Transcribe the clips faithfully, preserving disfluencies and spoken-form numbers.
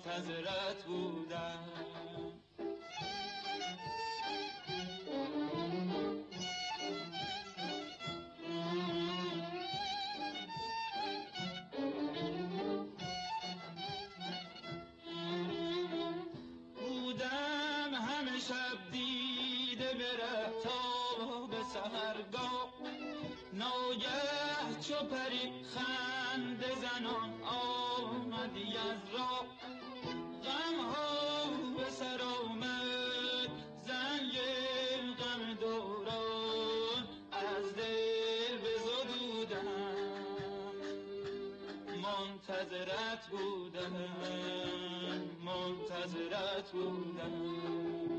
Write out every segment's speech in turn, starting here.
منتظرت بودم. بودم همه شب دیده بره تا به سحرگاه، ناگه چو پری خنده زنان آمدی از راه. غم ها به سر آمد زنگ غم دوران، از دل بزدودم منتظرت بودم، منتظرت بودم.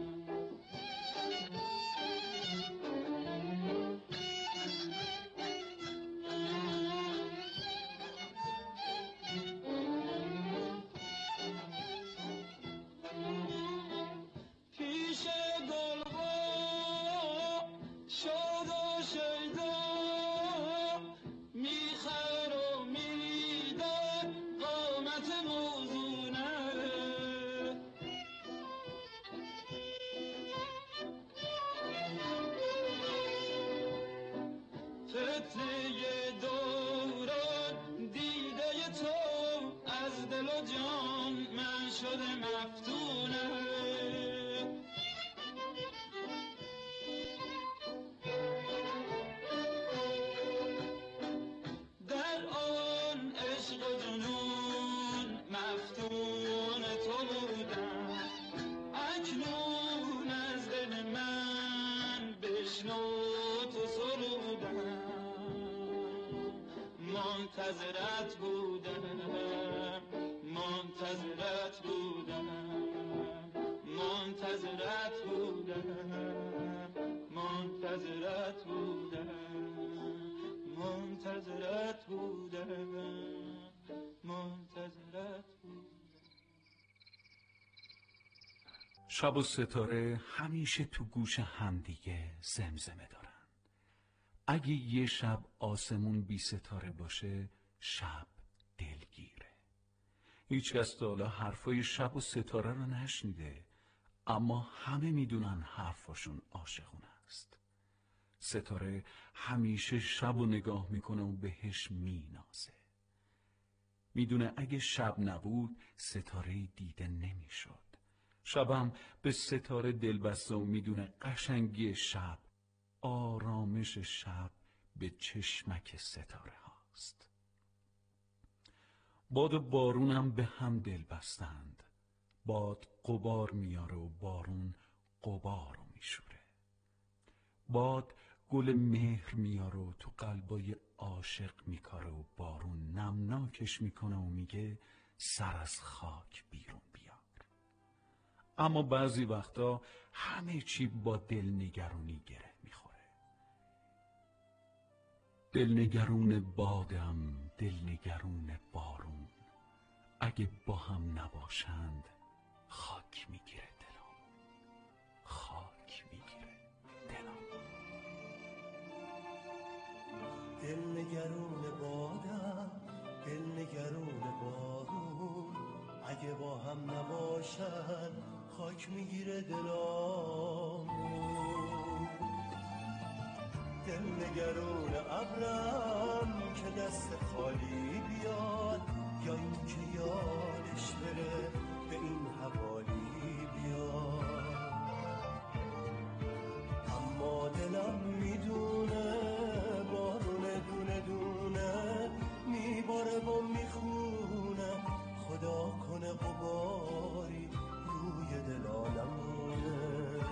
شده مفتونه در آن عشق و جنون، مفتون تو بودم. اکنون از دل من بشنو تو سرودم، منتظرت بودم، منتظرت بودم، منتظرت بودم، منتظرت بودم، منتظرت بودم، منتظرت بودم. شب و ستاره همیشه تو گوش همدیگه زمزمه دارن. اگه یه شب آسمون بی ستاره باشه، شب دلگیره. هیچ کس تا حالا حرفای شب و ستاره رو نشنیده، اما همه میدونن حرفاشون عاشقونه است. ستاره همیشه شب و نگاه میکنه و بهش مینازه. میدونه اگه شب نبود ستاره دیده نمیشد. شبم به ستاره دل بسته و میدونه قشنگی شب، آرامش شب به چشمک ستاره هاست. باد و بارونم به هم دل بستند. باد غبار میاره و بارون غبار رو میشوره. باد گل مهر میاره و تو قلبای عاشق میکاره و بارون نمناکش میکنه و میگه سر از خاک بیرون بیار. اما بعضی وقتا همه چی با دلنگرونی گره میخوره. دلنگرون بادم، دلنگرون بارون، اگه با هم نباشند خاک میگیره دلم، خاک میگیره دلم. دلنگرون بادم، دلنگرون بارون، اگه با هم نباشن خاک میگیره دلم. دلنگرون ابرم که دست خالی بیاد، یا اینکه یادش بره به این حوالی بیاد. اما دلم میدونه بارون دونه دونه میباره و میخونه، خدا کنه غباری روی دلا نمونه.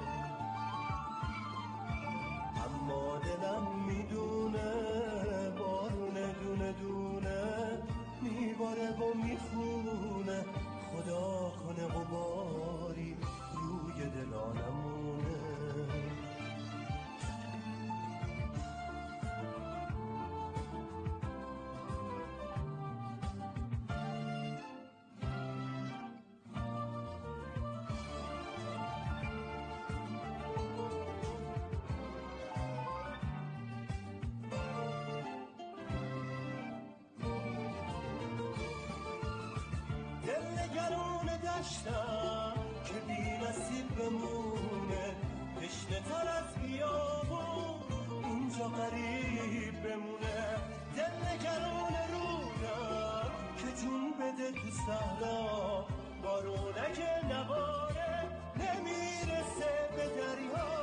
اما دلم میدونه بارون دونه دونه میباره و میخونه، خدا کنه غباری روی دلا نمونه. دلنگرون گذشتم که بی نصیب بمونه، تشنه تر از بیابون اینجا غریب بمونه. دل نگران رودم که جون بده تو صحرا، بارونه که نباره نمیرسه به دریا.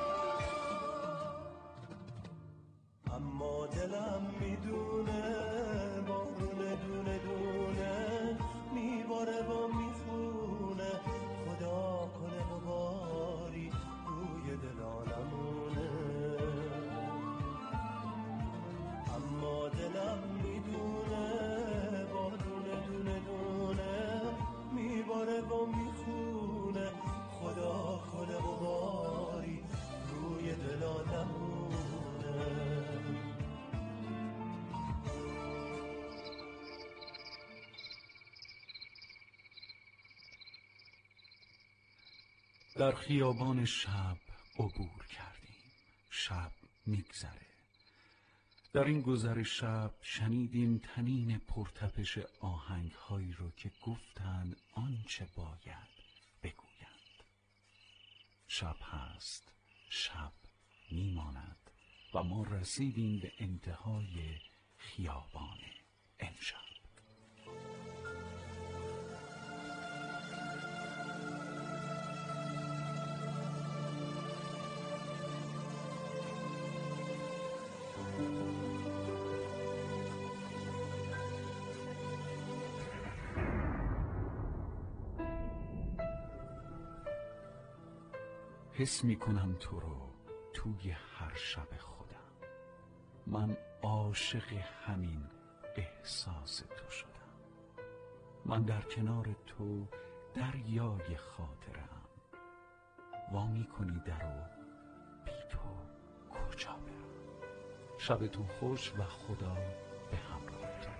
اما دلم میدونه بارونه دونه دونه میباره و میخونه، خدا کنه و باری روی دلا نمونه. اما دلم میدونه بارونه دونه دونه میباره و میخونه، خدا کنه و باری روی دلا نمونه. در خیابان شب عبور کردیم. شب میگذره. در این گذر شب شنیدیم تنین پرتپش آهنگهایی رو که گفتند آنچه باید بگویند. شب هست، شب میماند و ما رسیدیم به انتهای خیابان امشب. حس می کنم تو رو توی هر شب خودم. من عاشق همین احساس تو شدم. من در کنار تو دریای خاطرم. وامی کنی درو، بی تو کجا برم؟ شبتون خوش و خدا به همراهتون.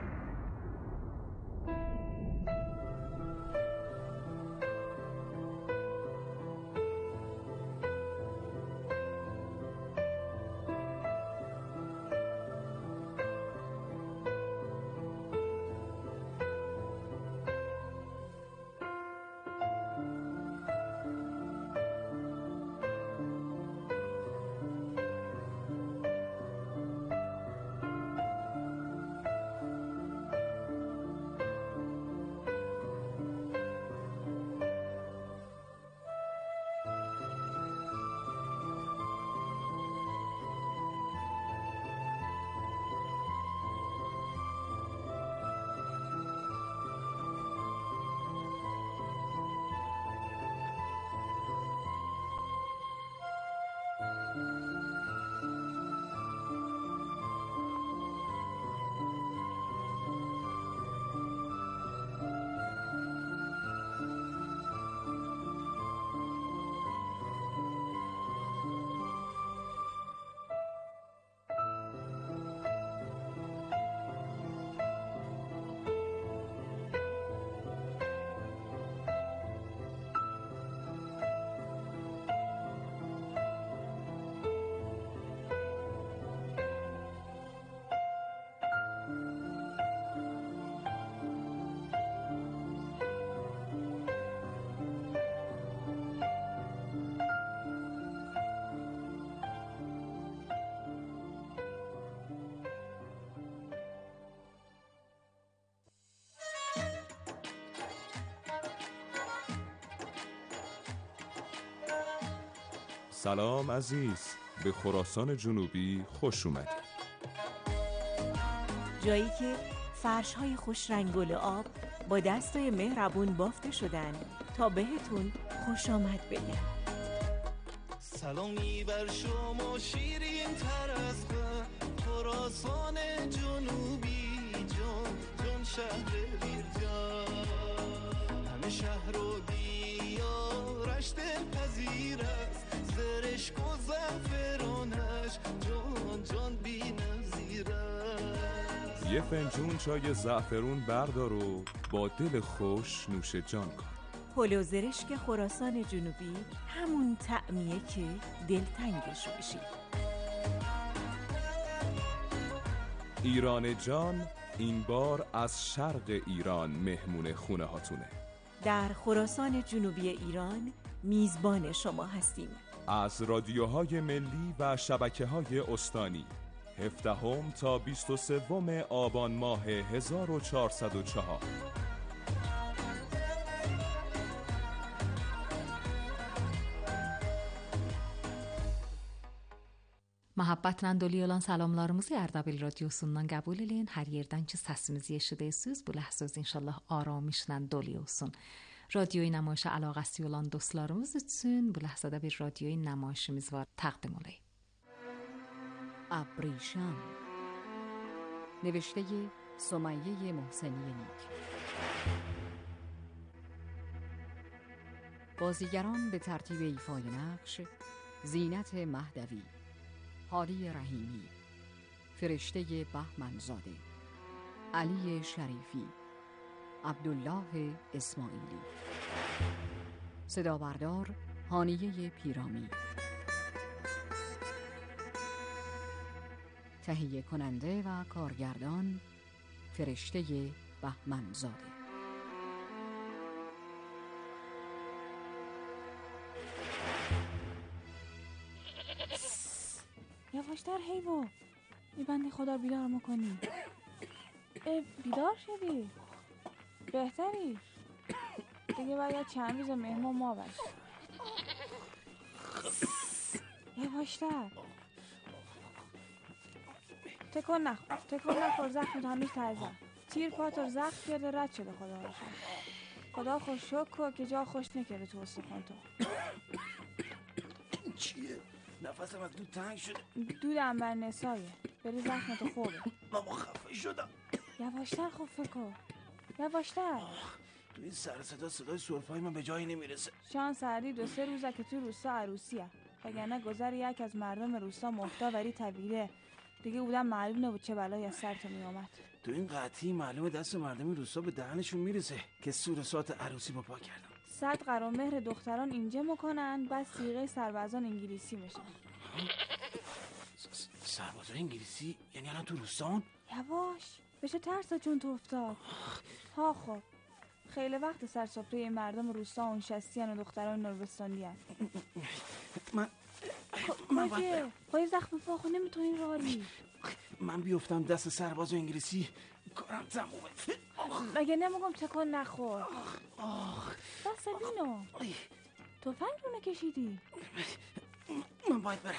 سلام عزیز، به خراسان جنوبی خوش اومدی. جایی که فرش‌های خوش رنگ گل آب با دستای مهربون بافته شدن تا بهتون خوش آمد بگن. سلامی بر شما شیرین تر از من، خراسان جنوبی جان جان شهر بیرجان. همه شهر و دیارش دلپذیر است، زرشک و زعفرانش جان جان بی نظیر است. یه فنجون چای زعفرون بردار و با دل خوش نوش جان کن. پلو زرشک خراسان جنوبی همون طعمیه که دلتنگش بشی. ایران جان این بار از شرق ایران مهمون خونه هاتونه. در خراسان جنوبی ایران میزبان شما هستیم. از رادیوهای ملی و شبکه‌های استانی هفدهم تا بیست و سوم آبان ماه هزار و چهارصد و چهار. Muhabbatla dolu olan salamlarımızı Erdabil Radyosu'ndan qəbul eləyin. Hər yerdən ki səsimizi eşidəsiniz. Bu ləhzəz inşallah aramışla dolu olsun. Radyoyu نمایش علاقəsi olan dostlarımız üçün bu ləhzədə bir radyoyu نمایشimiz var. تقدیم olayım. ابریشم، نوشته سمیه محسنی نیک. بازیگران به ترتیب ایفای نقش: زینت مهدوی، هادی رحیمی، فرشته بهمنزاده، علی شریفی، عبدالله اسماعیلی. صدا بردار هانیه پیرامی. تهیه کننده و کارگردان فرشته بهمنزاده. یواشتر حیوان، ای بنده خدا بیدار میکنی. بیدار شدی؟ بهتری؟ دیگه باید چند روز مهمان ما باش. یواشتر تکون نخور، تکون نخور، زخمت هنوز تازه. تیر پاتر زخم کرده رد شده. خدا رو شکر. خدا خوش شکر که جا خوش نکرده تو استخوان تو. چیه؟ نفسم از دود تنگ شده. دود انبر نسایه. بری زخمتو خوبه. بابا خفه شدم. یواشتر خفه کن. یواشتر. تو این سر صدا صدای سرفای من به جایی نمیرسه. شانس سردی دو سه روزه که تو روستا عروسیه. وگرنه گذر یک از مردم روستا محتاوری طویله. دیگه بودم معلوم نبود چه بلایی از سرت می آمد. تو این قطعی معلومه دست مردم روستا به دهنشون میرسه که سورسات عروسی با پا کردم. صد قرار مهر دختران اینجا میکنن، بعد صیغه سربازان انگلیسی میشن. سربازان انگلیسی؟ یعنی الان تو روستان؟ یواش بشه ترسا چون تو افتاد. ها خب خیلی وقت سرسفره مردم روستا اون شستیان و دختران نروستانی هست. من من باید پای زخم پاخو نمیتونی راری. من بیفتم دست سرباز انگلیسی کارم تمومه. مگه نمیگم تکون نخور. بس بینو تفنگ رو نکشیدی. من باید برم.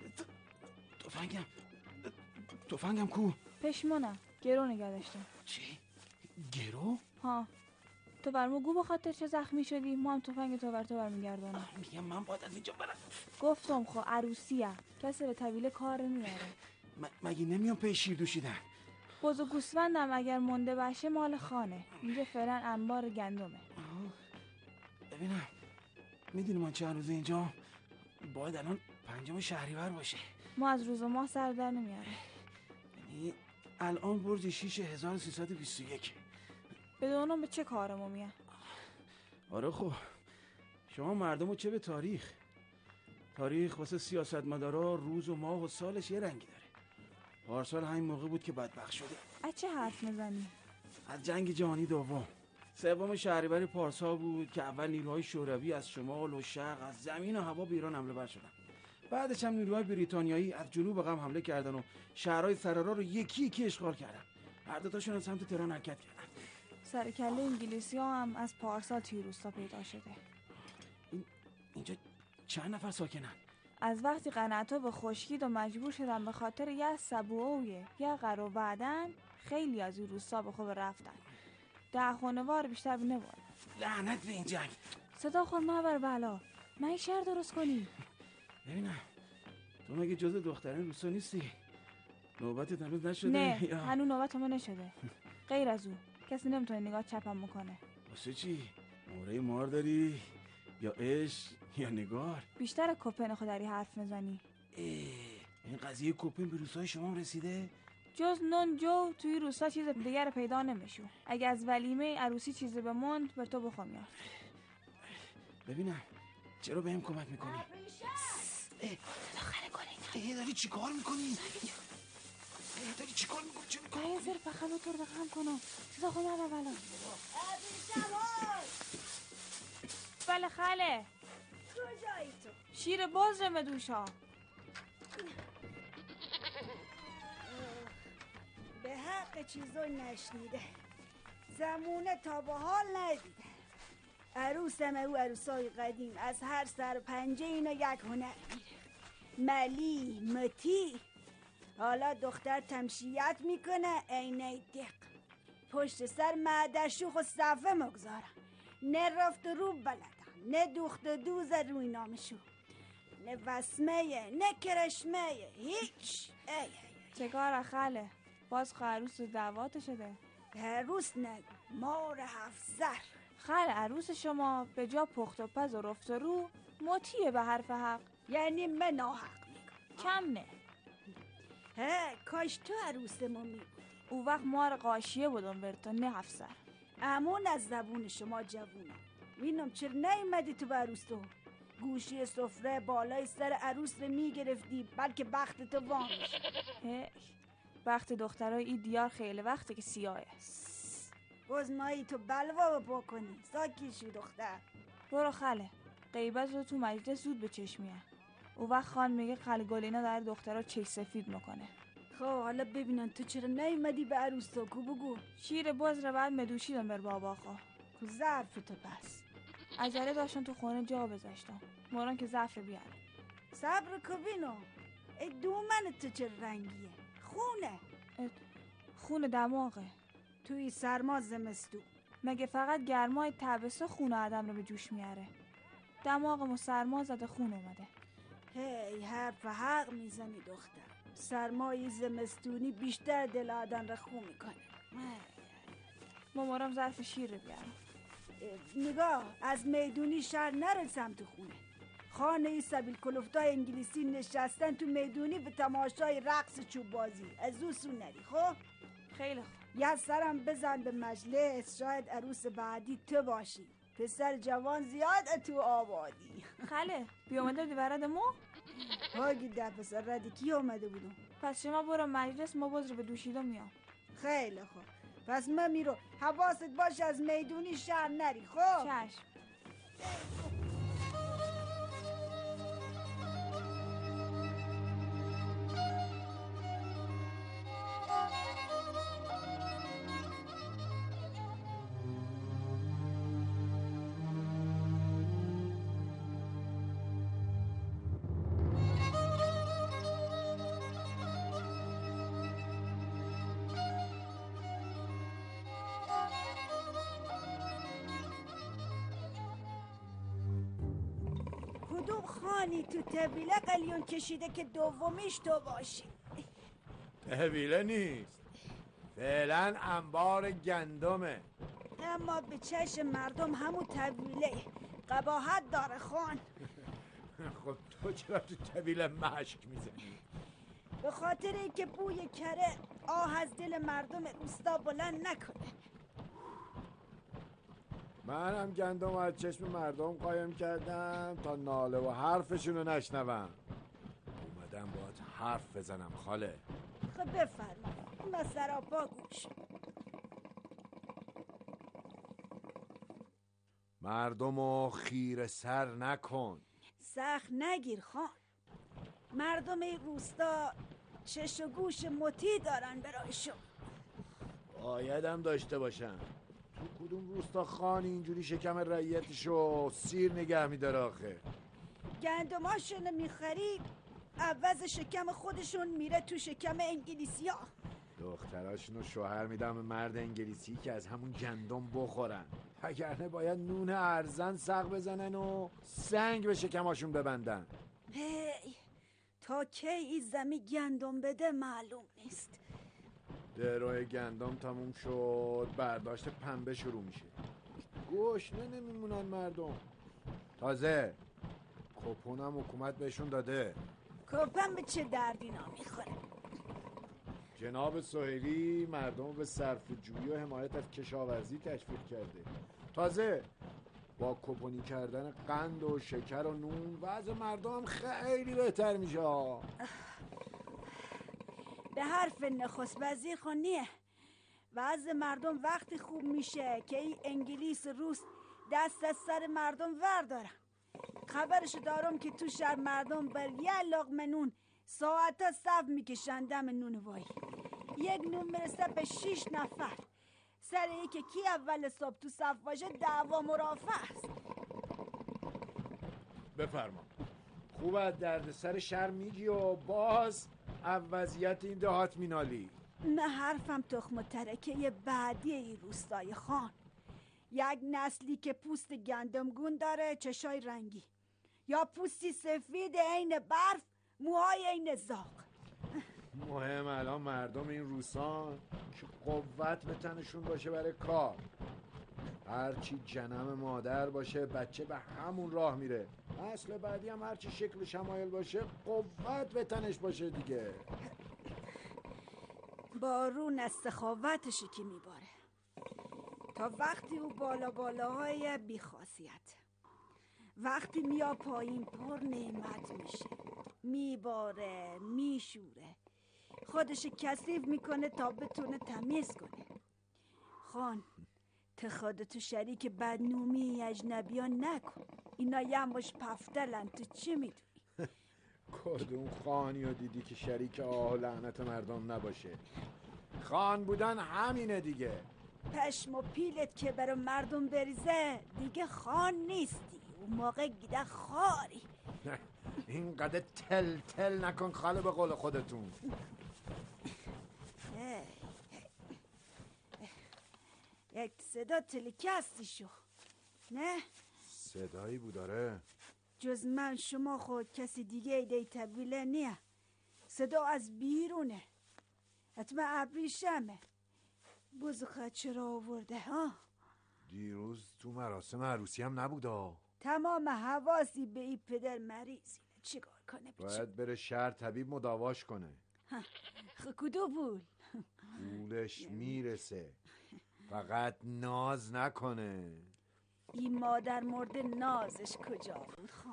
تفنگم تفنگم کو؟ پشمانم گرو نگه داشتم. چی؟ گرو؟ ها تو برمو گو بخاطر چه زخمی شدی، ما هم تفنگ تو بر تو برمیگردانم. میگم من باید از اینجا برم. گفتم خب عروسیه، کسی به طویله کار نمیاره. مگه نمیام پی شیر دوشیدن؟ بز و گوسفندم اگر مونده باشه مال خانه. اینجا فعلا انبار گندمه. ببینم میدونی من چند روز اینجا باید الان پنجم شهریور باشه. ما از روز ما سر در نمیاره. یعنی الان برج شیش هزار و سیصد و بیست و یک. بدونم به چه کارمو میاد. آره خب شما مردمو چه به تاریخ تاریخ واسه سیاستمدارا روز و ماه و سالش یه رنگی داره. پارسال همین موقع بود که بدبخت شده. از چه حرف میزنی؟ از جنگ جهانی دوم. سوم شهریور پارسال بود که اول نیروهای شوروی از شمال و شرق از زمین و هوا به ایران حمله بر شدن. بعدش هم نیروهای بریتانیایی از جنوب غم حمله کردن و شهرهای سرارا رو یکی یکی اشغال کردن. هر دو تاشون از سمت تهران حرکت کردن. سر کله انگلیسی ها هم از پارسال توی روستا پیدا شده. این اینجا چند نفر ساکنن؟ از وقتی قناتا به خشکید و مجبور شدن به خاطر یه سبوه یه قرار بعدن خیلی از این روستا به خوب رفتن. ده خانوار بیشتر نبود. لعنت به این جنگ. صدا خور مبر بلا. من شهر درست کنی. ببینم تو مگه جز دخترین روستا نیستی؟ نوبتت هنوز نشده؟ نه یا... هنوز نوبت همه نشده. غیر از او کسی نمیتونه نگاه چپم میکنه. واسه چی؟ موره مار داری؟ یا عشق یا نگار؟ بیشتر کپن خودری حرف میزنی. این قضیه کپن به روستای شما رسیده؟ جز نون جو توی روستا چیز دیگر پیدا نمیشو. اگه از ولیمه عروسی چیزی بموند به تو بخوام یاد. ببینم چرا بهم کمک میکنی؟ داخل کنی. ای داری چی کار میکنی؟ ای داری چی کار میکنی؟ چه میکنی؟ ای زیر پخلو تو رو دقم کنم. صدا خود مبر بلا. بله خاله. کجایی تو؟ شیر باز رمه دوشا. به حق چیزو نشنیده، زمونه تا به حال ندیده. عروسم او عروسای قدیم از هر سر پنجه اینا یک هنر میره. ملی متی. حالا دختر تمشیت میکنه عینه دق، پشت سر معده شوخ و صفه مگذارم، نه رفت رو بلدم، نه دوخت دوز روی نامشو، نه وسمه نه کرشمه، هیچ. ای ای چکار خاله؟ باز خو عروس دعوات شده؟ عروس نگو، مار هفت زر. خاله عروس شما به جا پخت و پز و رفت و رو مطیعه به حرف حق. یعنی من ناحق میگم؟ کم نه. هه کاش تو عروس ما می بودی. او وقت مار قاشیه بودم برتا نه هفت زر. امون از زبون شما جوونا. وینم چرا نیومدی تو به عروس تو؟ گوشی سفره بالای سر عروس رو میگرفتی بلکه بخت تو وام میشه. هی بخت دخترای ای دیار خیلی وقته که سیاهه. باز مایی تو بلوا با کنی. ساکی شو دختر. برو خاله، غیبت رو تو مجلس زود به چشمیه. او وقت خان میگه خاله گلینا در دخترها چش سفید میکنه. خب حالا ببینن تو چرا نیومدی به عروس تو؟ کو بگو. شیر باز رو بعد مدوشیدم بر بابا خوا. کو ظرف تو پس؟ عجله داشتن تو خونه جا بذاشتم موران که ظرف بیاره. صبر کبینو. ای دومن تو چه رنگیه؟ خونه. خونه دماغه. توی سرما زمستو. مگه فقط گرمای تابستون خونه آدم رو به جوش میاره؟ دماغمو سرما زده خون اومده. هی حرف حق میزنی دختر. سرمای زمستونی بیشتر دل آدم رو خون میکنه. مامارم ظرف شیر رو بیارم. نگاه از میدونی شهر نرسم تو خونه. خانه ای سبیل کلوفتای انگلیسی نشستن تو میدونی به تماشای رقص چوب بازی. از او سو نری. خب خیلی خوب. یه سرم بزن به مجلس، شاید عروس بعدی تو باشی. پسر جوان زیاد تو آبادی. خاله بیامده بودی برد ما؟ هاگی ده پسر ردی کی آمده بودم؟ پس شما برو مجلس، ما باز رو به دوشیدم میام. خیلی خوب، پس من میرو. حواست باشه از میدونی شهر نری. خب چشم. کدوم خانی تو طویله قلیون کشیده که دومیش تو باشی؟ طویله نیست، فعلا انبار گندمه. اما به چشم مردم همون طویله قباحت داره خان. خب تو چرا تو طویله مشک میزنی؟ به خاطر اینکه بوی کره آه از دل مردم روستا بلند نکنه. من هم گندم از چشم مردم قایم کردم تا ناله و حرفشونو نشنوم. اومدم باید حرف بزنم خاله. خب بفرما، من سراپا گوش. مردمو خیره سر نکن. سخت نگیر خان. مردم این روستا چش و گوش مطیع دارن برای شما. بایدم داشته باشن. تو کدوم روستا خان اینجوری شکم رعیتشو سیر نگه میداره آخه؟ گندماشونو میخری عوض شکم خودشون میره تو شکم انگلیسی ها. دختراشونو شوهر میدم به مرد انگلیسی که از همون گندم بخورن، وگرنه باید نون ارزن سق بزنن و سنگ به شکماشون ببندن. هی تا کی این زمی گندم بده معلوم نیست. درو گندم تموم شد، برداشت پنبه شروع میشه. گوشنه نمیمونن مردم. تازه کپونم حکومت بهشون داده. کپن به چه دردینا میخوره؟ جناب سهیلی مردم به صرف جویی و حمایت از کشاورزی تشویق کرده. تازه با کپونی کردن قند و شکر و نون وضع مردم خیلی بهتر میشه. به حرف نخست وزیر خونیه. وضع مردم وقتی خوب میشه که این انگلیس روس دست از سر مردم وردارن. خبرش دارم که تو شهر مردم بر یه لقمه نون ساعتا صف میکشن دم نون وای. یک نون میرسه به شیش نفر. سر ای که کی اول صبح تو صف باشه دعوا مرافع است. بفرما. خوب از درد سر شهر میگی و باز وضعیت این دهات مینالی. نه حرفم تخم و ترکه بعدی این روستای خان. یک نسلی که پوست گندمگون داره، چشای رنگی، یا پوستی سفید عین برف، موهای عین زاغ. مهم الان مردم این روستان که قوت به تنشون باشه برای کار. هرچی جنم مادر باشه بچه به همون راه میره. اصل بعدی هم هرچی شکل شمایل باشه قوت به تنش باشه دیگه. بارون از سخاوتشی که میباره تا وقتی او بالا بالاهای بیخاصیت، وقتی میا پایین پر نعمت میشه، میباره، میشوره، خودش کثیف میکنه تا بتونه تمیز کنه. خان تو خودتو شریک بدنومی اجنبیان نکن. اینا یه مش پفتلن، تو چی میدونی؟ کدوم خانی رو دیدی که شریک آه لعنت مردم نباشه؟ خان بودن همینه دیگه. پشم و پیلت که برای مردم بریزه دیگه خان نیستی، اون موقع گیده خاری. اینقدر تل تل نکن خاله به قول خودتون. یک صدا تلکستی شو، نه؟ صدایی بود داره؟ جز من شما خود کسی دیگه ایده طویله نیه. صدا از بیرونه، حتما ابریشمه. بزخه چرا آورده ها؟ دیروز تو مراسم عروسی هم نبودا. تمام حواسی به این پدر مریضی، چیکار کنه؟ باید بره شهر طبیب مداواش کنه. کدو بول؟ پولش میرسه، فقط ناز نکنه. این مادر مرده نازش کجا بود خان؟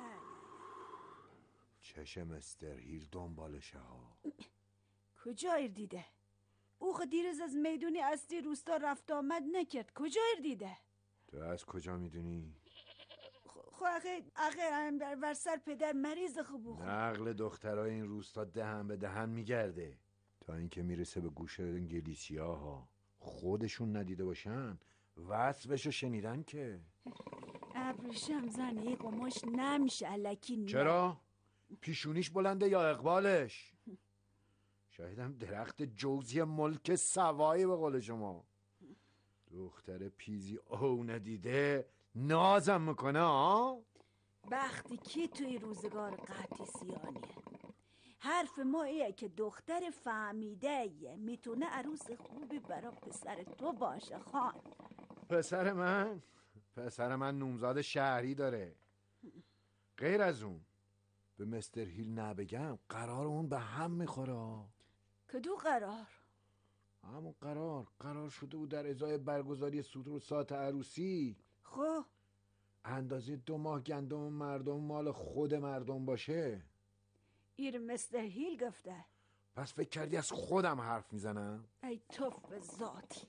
چشم مستر هیل دنبالشه ها. کجا ایر دیده؟ او خود دیروز از میدونی اصلی روستا رفت آمد نکرد. کجا ایر دیده؟ تو از کجا میدونی؟ خو اخه اخه بر سر پدر مریض خوب خوب. نقل دخترای این روستا دهن به دهن میگرده تا اینکه میرسه به گوش انگلیسیا ها. خودشون ندیده باشن وصفشو شنیدن که. ابریشم زن ای قماش نمیشه الکی. نه چرا؟ پیشونیش بلنده یا اقبالش؟ شایدم درخت جوزی ملک سوایی به قول شما. دختر پیزی او ندیده نازم میکنه ها؟ بختی کی توی روزگار قطعی سیانیه. حرف ما ایه که دختر فهمیده ایه میتونه عروس خوبی برا پسر تو باشه خان. پسر من؟ پسر من نومزاد شهری داره. غیر از اون به مستر هیل نبگم قرار اون به هم میخوره. کدو قرار؟ همون قرار قرار شده بود در ازای برگزاری سوتر ساعت عروسی خب اندازه دو ماه گندم مردم مال خود مردم باشه. ایر مستر هیل گفته. پس فکر کردی از خودم حرف میزنم؟ ای توف به ذاتی.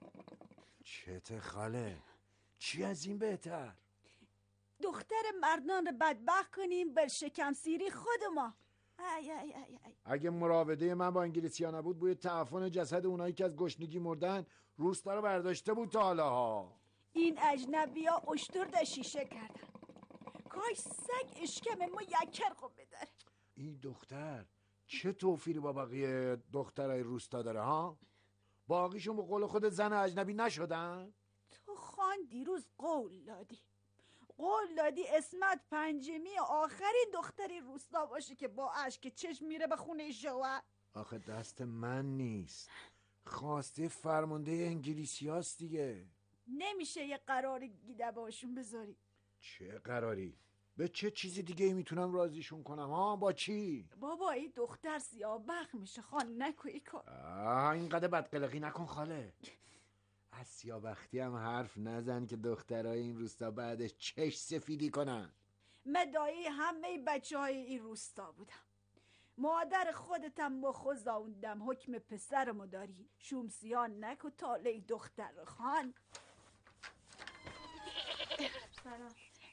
چته خاله؟ چی از این بهتر؟ دختر مردان رو بدبخت کنیم بر شکم سیری خود ما. ای ای ای ای. اگه مراوده من با انگلیسی ها نبود بوی تعفن جسد اونایی که از گشنگی مردن روستا رو برداشته بود تا حالا ها. این اجنبی ها اشتر در شیشه کردن. کاش سگ اشکم ما یکر خوب بداره. این دختر چه توفیری با بقیه دخترای روستا داره ها؟ باقیشون به قول خود زن اجنبی نشدن؟ تو خان دیروز قول دادی قول دادی اسمت پنجمی آخرین دختری روستا باشه که با اشک چشم میره به خونه شوهر. آخه دست من نیست، خواسته فرمانده انگلیسی هاست دیگه. نمیشه یه قراری گیده باشون بذاری؟ چه قراری؟ به چه چیزی دیگه میتونم راضیشون کنم ها؟ با چی؟ بابا این دختر سیاه‌بخت میشه خان، نکوی کار. آه اینقدر بدقلقی نکن خاله. از سیاه‌بختی هم حرف نزن که دخترای این روستا بعدش چش سفیدی کنن. مدایی همه بچه های این روستا بودم. مادر خودتم مخو زاوندم حکم پسرمو داری. شومسیان نکو تاله دختر خان.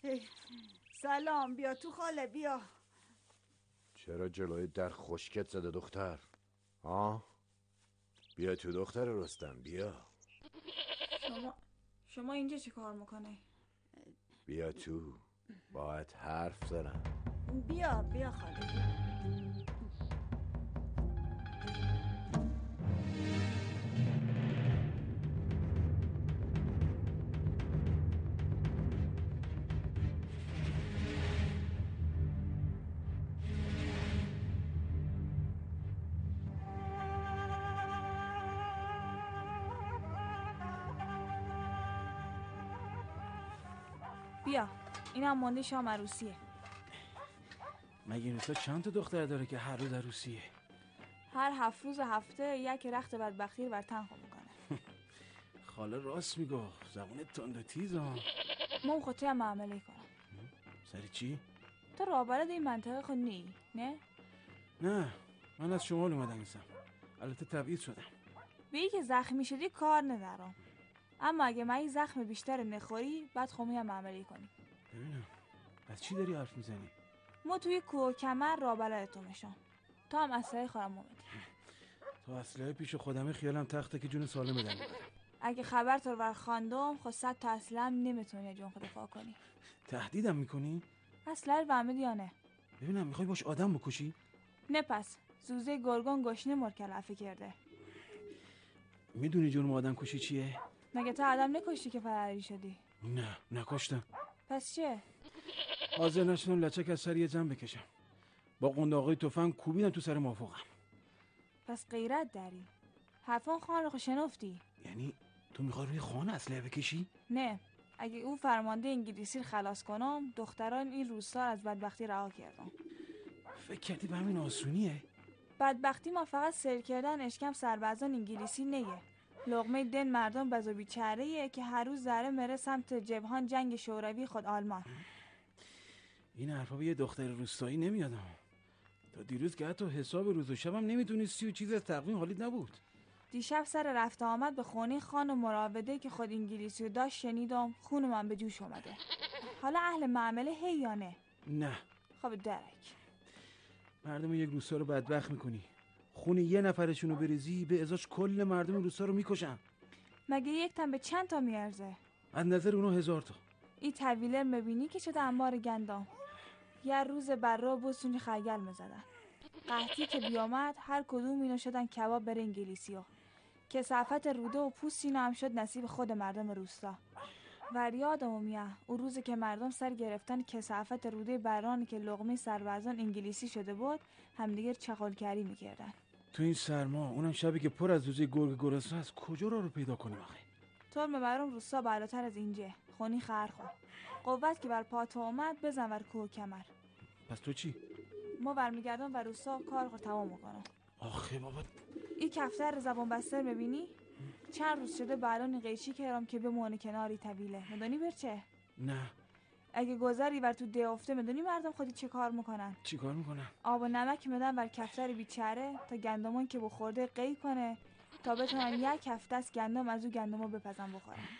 سلام، بیا تو خاله بیا. چرا جلوی در خشکت زده دختر؟ ها؟ بیا تو دختر رستم بیا. شما شما اینجا چی کار میکنه؟ بیا تو، باید حرف زنم. بیا بیا خاله بیا. بیا اینم مانده شام عروسیه. مگه روسا چند تا دختر داره که هر روز عروسیه؟ هر هفت روز هفته یک رخت بدبختی رو بر تن خود میکنه. خاله راست میگفت، زبون تند و تیز ها. ما خودتی هم معامله کنم. سری چی؟ تو رابرد این منطقه خود نی؟ نه؟ نه، من از شمال اومدم نیستم. البته تبعید شدم. به ای که زخمی شدی کار ندارم، اما اگه من این زخم بیشتر نخوری بعد خمی هم معامله کنی. ببینم از چی داری حرف میزنی؟ ما توی کوه کمر رابرد تو میشم. تو هم اسلحه خورم اومدی. تو اسلحه پیش خودمه خیالم تخته که جون سالم بدن بودم. اگه خبر تو رو برخاندم خود صد تا اسلحه هم نمیتونی جون خود دفاع کنی. تهدیدم میکنی؟ اسلحه رو فهمیدی یا نه؟ ببینم میخوای باش آدم بکشی؟ نه پس زوزه گرگان گشنه مرکلفه کرده. میدونی جرم آدم کشی چیه؟ مگه تو آدم نکشتی که فراری شدی؟ نه نکشتم. پس چه؟ حاضر نشدم لچک از سر یه جمع بکشم. با قنداقای تفنگ کوبیدم تو سر موافقم. پس غیرت داری. حرفان خان رو شنفتی. یعنی تو میخوای روی خان اسلحه بکشی؟ نه، اگه اون فرمانده انگلیسی رو خلاص کنم دختران این روستا از بدبختی رها کردم. فکر کردی به همین آسونیه؟ بدبختی ما فقط سیر کردن اشکم سربازان انگلیسی نیه. لقمه دن مردم بزو بیچاره‌ایه که هر روز ذره مره سمت جبهان جنگ شوروی خود آلمان. این حرفا به یه دختر روستایی نمیادم. تا دیروز که حتی حساب روز و شبم نمیتونستی و چیز از تقویم حالیت نبود. دیشب سر رفت آمد به خونه خان و مراوده که خود انگلیسی رو داشت شنیدم خون من به جوش اومده. حالا اهل معامله هی یا نه؟ نه. خب درک. مردم یک روستا رو بدبخت میکنی. خون یه نفرشون رو بریزی به ازاش کل مردم روستا رو میکشن. مگه یک تن به چند تا میارزه؟ از نظر اونا هزار تا. این طویلر مبینی که شده انبار گندم. یه روز برا بوسونی خیل میزدن. قحطی که بیامد هر کدوم اینو شدن کباب بر انگلیسی ها. کثافت روده و پوست اینا هم شد نصیب خود مردم روستا. ور یادمو میه اون روزی که مردم سر گرفتن کثافت روده برانی که لقمه سربازان انگلیسی شده بود همدیگر چغالکاری میکردن. تو این سرما اونم شبی که پر از زوزه گرگ گرسنه از کجا را رو پیدا کنیم آخه؟ ترم برام روستا بالاتر از اینجه. خونی خرخو. قوت که بر پاتو اومد بزن ور کوه کمر. پس تو چی؟ ما برمیگردم و روستا کار خود تمام میکنم. آخه بابا این کفتر زبان بستر ببینی؟ چند روز شده بالون قیچی کردم که بمونه کناری طویله. میدونی بر چه؟ نه. اگه گذری ور تو ده افته میدونی مردم خودی چه کار میکنن؟ چی کار میکنن؟ آب و نمک میدن بر کفتر بیچاره تا گندمون که بخورده قی کنه تا بتونن یک هفته از گندم از او گندمو بپزن بخورن.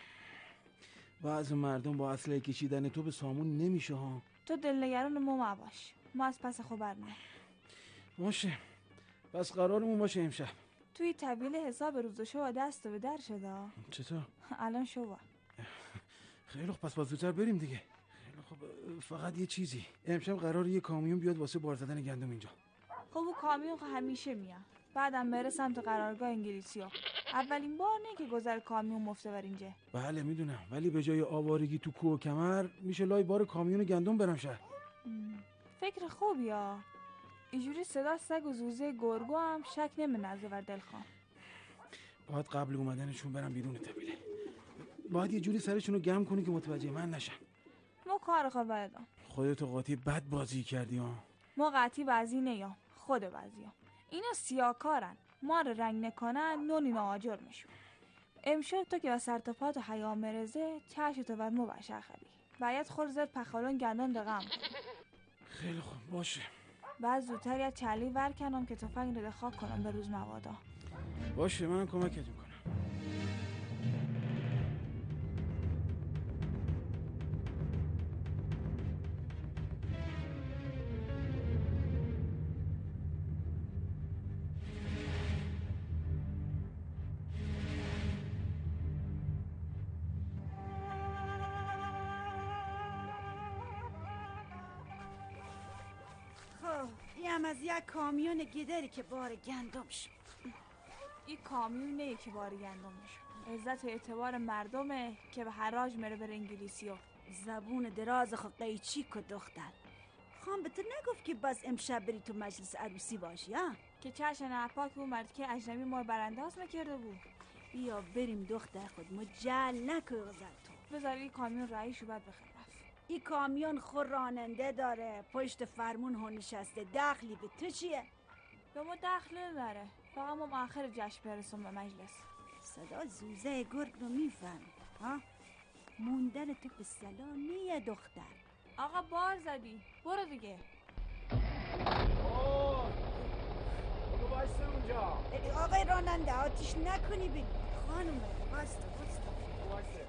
بعض مردم با اسلحه کشیدن تو به سامون نمیشه ها. تو دلنگران ما مباش. ما از پس خود برمیام. باشه. پس قرارمون باشه امشب. توی طویل حساب روز شو دست به در شده. چطور؟ الان شو. خیلی خوب پس باز زودتر بریم دیگه. خیلی خوب فقط یه چیزی. امشب قراره یه کامیون بیاد واسه بار زدن گندم اینجا. خب اون کامیون همیشه میاد. بعدم بره سمت قرارگاه انگلیسی‌ها. اولین بار نه که گذر کامیون مفته بر اینجا. بله میدونم ولی به جای آوارگی تو کوه کمر میشه لای بار کامیون گندم برم شهر. فکر خوبیه. اینجوری صدا سگ و زوزه گرگو هم شک نمی‌نازه بر دلخواه. باید قبل اومدنشون برم بیرون طویله. باید یه جوری سرشون رو گرم کنی که متوجه من نشن. ما کار خواه بردم. خودتو قاطی بد بازی کردی ها. ما قاطی بازی نیام. خود بازی هم. اینا سیاکارن. ما رو رنگ نکنن نون اینا آجر میشون. امشب تو که با سرتاپات و حیا مرزه چشتو بر مو بشه خبی. باید خور زد پخالون گندان رقم کنی. خیلی خوب باشه. بعد زودتر یه چلی ور کنم که تفنگ رو خاک کنم به روز موادا. باشه منم کمکت میکنم. اینم از یک کامیون گدری که بار گندم شد. این کامیون نه که بار گندم شد، عزت و اعتبار مردمه که به حراج میره بر انگلیسی ها. زبون دراز خو قیچی که دختر خان به تو نگفت که بس امشب بری تو مجلس عروسی باشی ها؟ که چشم نپاک اون مرد که اجنبی ما برانداز میکرده بود. بیا بریم دختر خود مجل نکو غزل تو. بذار این کامیون رایشو بعد بخیر رفت. این کامیون خور راننده داره، پشت فرمون ها نشسته، دخلی به تو چیه؟ به ما دخل نداره، فقط ما آخر جشن برسون به مجلس. صدا زوزه گرگ رو میفهم ها؟ موندن تو به سلا نیه دختر. آقا بار زدی، برو دیگه. اوه بگو بایسته اونجا. آقای راننده آتیش نکنی بگی. خانومه بایسته بایسته بایسته.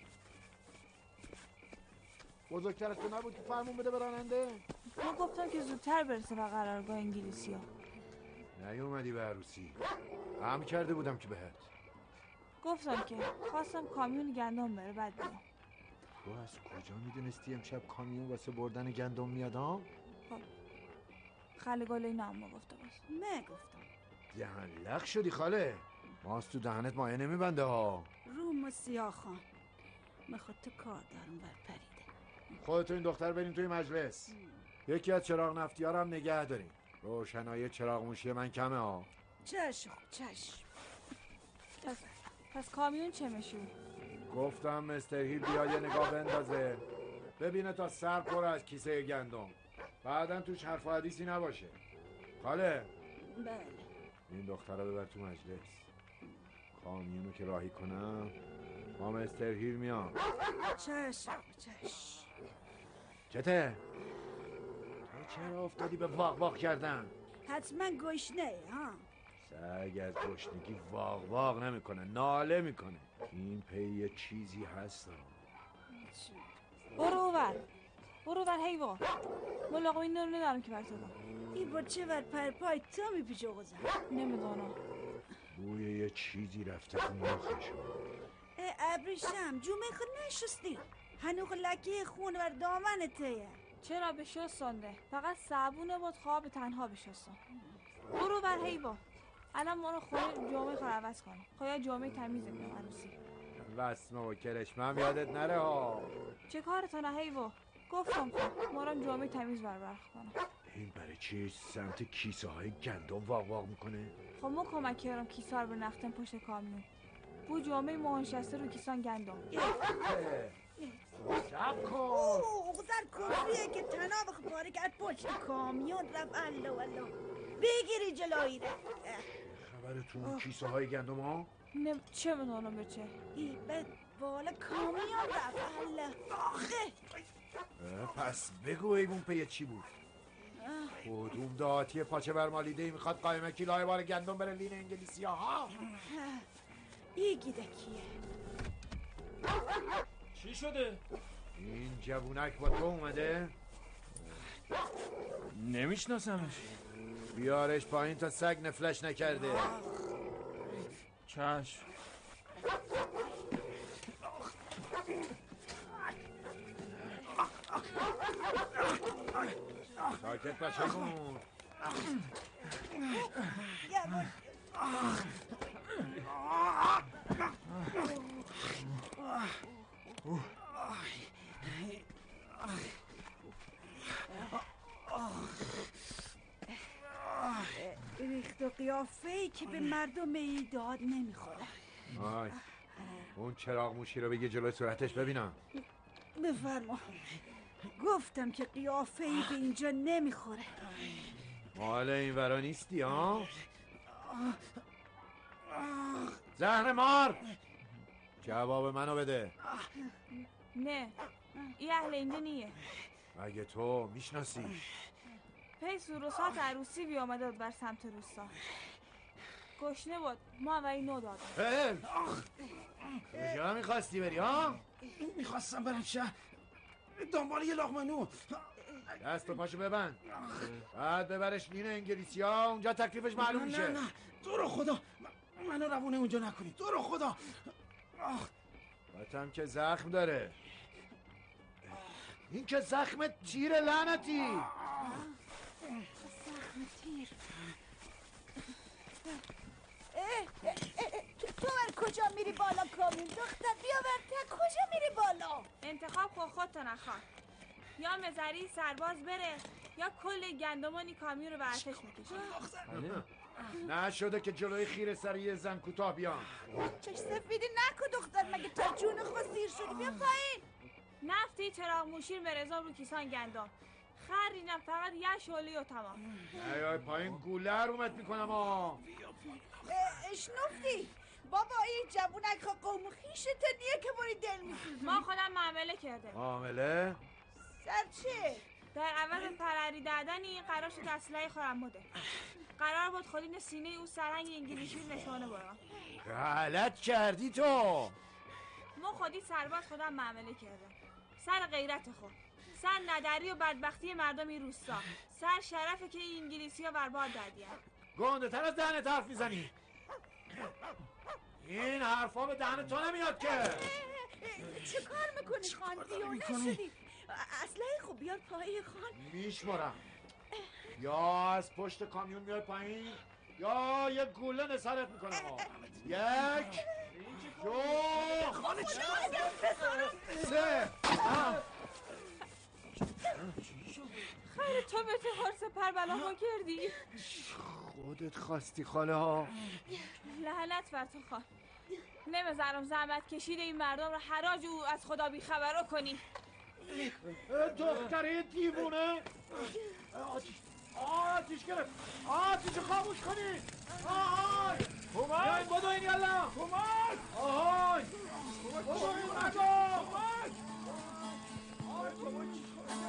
بزرگتر از تو نبود که فرمون بده به راننده؟ ما گفتم که زودتر برسه به قرارگاه انگلیسی ها. نیومدی به عروسی. هم کرده بودم که بهت. گفتم که خواستم کامیون گندم بره بعد بیام. تو از کجا میدونستی امشب کامیون واسه بردن گندم میادم؟ خب خاله گله اینا هم گفته باز. من گفتم. دهن لق شدی خاله. ماست تو دهنت مایه نمیبنده ها. روم و سیاه خان میخواد تو کار دارم بر پریده. خودتو این دختر بریم توی مجلس. یکی از چراغ نفتی‌ها هم نگه داریم. روشنایی چراغ موشی من کمه ها. چشم چشم. پس, پس کامیون چه میشو؟ گفتم مستر هیل بیاد یه نگاه بندازه ببینه تا سر پر از کیسه گندم، بعدن توش حرف و حدیثی نباشه. خاله بله این دختر رو ببر تو مجلس. کامیونو که راهی کنم ما مستر هیل میام. چشم چشم. چته؟ تو چرا افتادی به واق واق کردن؟ حتما گشنه ها؟ سگ از گشنگی واق واق نمیکنه، ناله میکنه. این پی یه چیزی هست. برو ور برو ور حیوا. ما لاغم این رو ندارم که برتو کنم. این با چه ور پر پای تو میپیچه غزن؟ نمیدانم. بوی یه چیزی رفته تو مخشو. ای ابریشم جومه خود نشستی؟ هنوخ لکه خون ور دامنته. چرا بشستانده؟ فقط صابونه بود خواب تنها بشستان. برو ور حیوا. الان ما رو خونه جامعه خود عوض کنم. خواهی جامعه تمیزه بیام عروسی. وسمه و کرشمم یادت نره ها. چه کارتانه حیوا؟ گفتم خب ما رو جامعه تمیز بربرخ کنم. این برای چی سمت کیسه های گندم واق واق میکنه؟ خب ما کمک کردم کیسه رو بنختم پشت کامیون. بو جامعه ما نشسته رو کیسان گندم. شب کن. اوه غزر کفریه که تناب خباره کرد پشت کامیون رفت. الله الله بگیری جلایی رو. خبر تو اون کیسه های گندم ها؟ نه چه بدانم به چه؟ ای به بالا کامیون رفت. الله آخه پس بگو ایمون پی چی بود؟ کدوم دهاتی پاچه برمالیده ای میخواد قایمکی لای بار گندم بره لین انگلیسی ها؟ ای گیده کیه؟ چی شده؟ این جوونک با تو اومده؟ نمیشناسمش. بیارش پایین تا سگ نفلش نکرده. چشم. ساکت بچه کن. ریخت و قیافه ای که به مردم ایداد نمیخوره. آی اون چراغ موشی رو بگی جلوی صورتش ببینم. بفرما. گفتم که قیافه ای به اینجا نمیخوره. مال این ورا نیستی ها؟ زهر مار جواب منو بده. نه این اهل اینجا نیه. مگه تو میشناسی؟ پی سوروسات عروسی بی آمده بود بر سمت روستا. گشنه بود ما اولی نو دادم. کجا میخواستی بری ها؟ میخواستم برم شهر دنبال یه لقمه نون. دست و پاشو ببند بعد ببرش لین انگلیسی ها، اونجا تکلیفش معلوم میشه. نه نه تو رو خدا منو روونه اونجا نکنی، تو رو خدا. باتم که زخم داره. این که زخم تیر لعنتی. زخم تیر. تو بر کجا میری بالا کامیون دختر؟ بیا برتر کجا میری بالا؟ انتخاب خود خودتو نخواه. یا مزری سرباز بره یا کل گندمانی کامیون رو به ارتش میکشه. نشده که جلوی خیره سر یه زن کوتاه بیان. چش سفیدی نکن دختر، مگه تا جون خود سیر شدی؟ بیا پایین. نفتی چراغ موشیر مرزام رو کیسان گندم. خریدم فقط یه شعله و تمام. ایای پایین گوله رومت میکنم آه. اشنفتی بابا این جوونک ها قوم خیشه تا نیه که باری دل میسوزی. ما خودم معامله کرده. معامله؟ سر چه؟ در عوض پرری دادنی قرار شد اسلحه خورم بوده. قرار بود خودین سینه او سرنگ انگلیسی نشانه برام. غلط کردی تو. ما خودی سرباز خودم معامله کرده. سر غیرت خود، سر ندری و بدبختی مردم این روستا، سر شرفه که این انگلیسی ها برباد دادیه. گنده تر از دهنت حرف میزنی. این حرفا به دهن تو نمیاد که. چه کار میکنی خان؟ دیونه شدی. اسلحه خوب بیار پایین خان. میشمارم. یا از پشت کامیون میای پایین یا یه گوله نثارت میکنم. یک دو سه. خیلی تو به تو حرس پر بلا ما کردی. خودت خواستی خاله ها. لعنت بر تو خان. نمیذارم زحمت کشید این مردم رو حراج او از خدا بیخبرا کنی. دختره دیوونه. آتیش آتیش گرفت. آتیش خاموش کنی. آهای کمک بدو این یلا. کمک. آهای بدو این مردم. کمک. آهای کمک.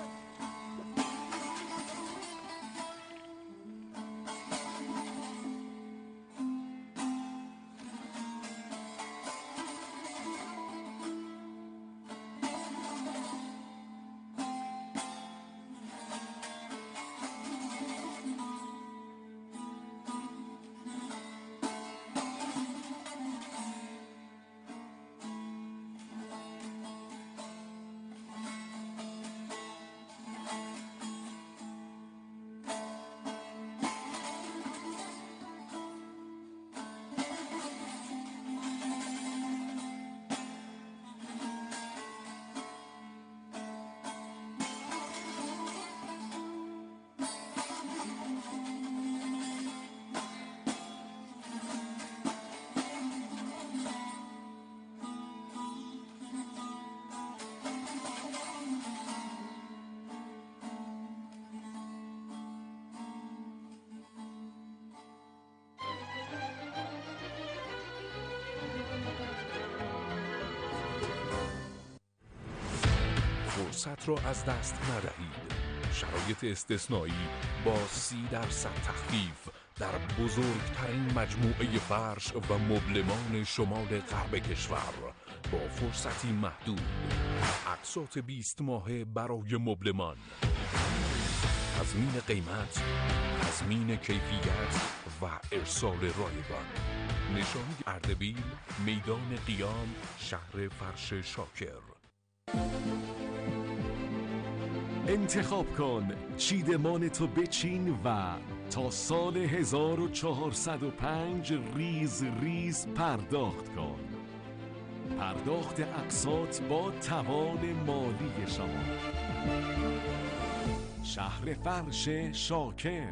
فرصت را از دست ندهید. شرایط استثنایی با سی درصد تخفیف در بزرگترین مجموعه فرش و مبلمان شمال غرب کشور با فرصتی محدود. اقساط بیست ماهه برای مبلمان، تضمین قیمت، تضمین کیفیت و ارسال رایگان. نشانی اردبیل، میدان قیام، شهر فرش شاکر. انتخاب کن چیدمان تو بچین و تا سال هزار و چهارصد و پنج ریز ریز پرداخت کن. پرداخت اقساط با توان مالی شما. شهر فرش شاکر.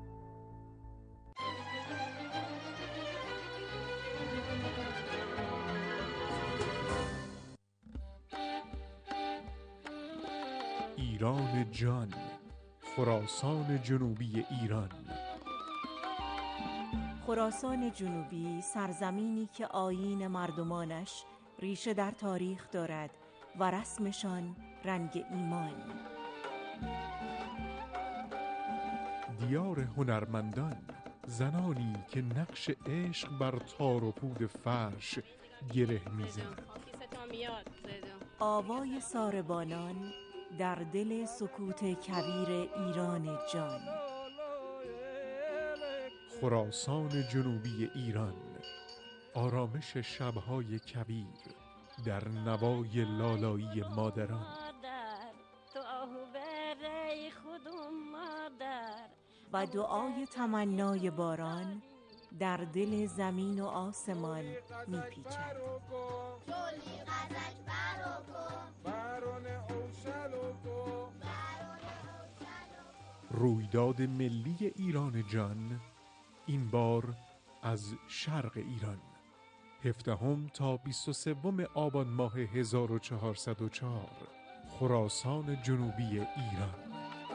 ایران جان، خراسان جنوبی ایران. خراسان جنوبی سرزمینی که آیین مردمانش ریشه در تاریخ دارد و رسمشان رنگ ایمان. دیار هنرمندان، زنانی که نقش عشق بر تار و پود فرش گره می‌زنند. آوای ساربانان در دل سکوت کبیر ایران جان. خراسان جنوبی ایران، آرامش شب‌های کبیر در نوای لالایی مادران. مادر تو آهو بره خودم مادر و دعای تمنای باران در دل زمین و آسمان میپیچد. رویداد ملی ایران جان، این بار از شرق ایران، هفدهم تا بیست و سوم آبان ماه هزار و چهارصد و چهار، خراسان جنوبی ایران.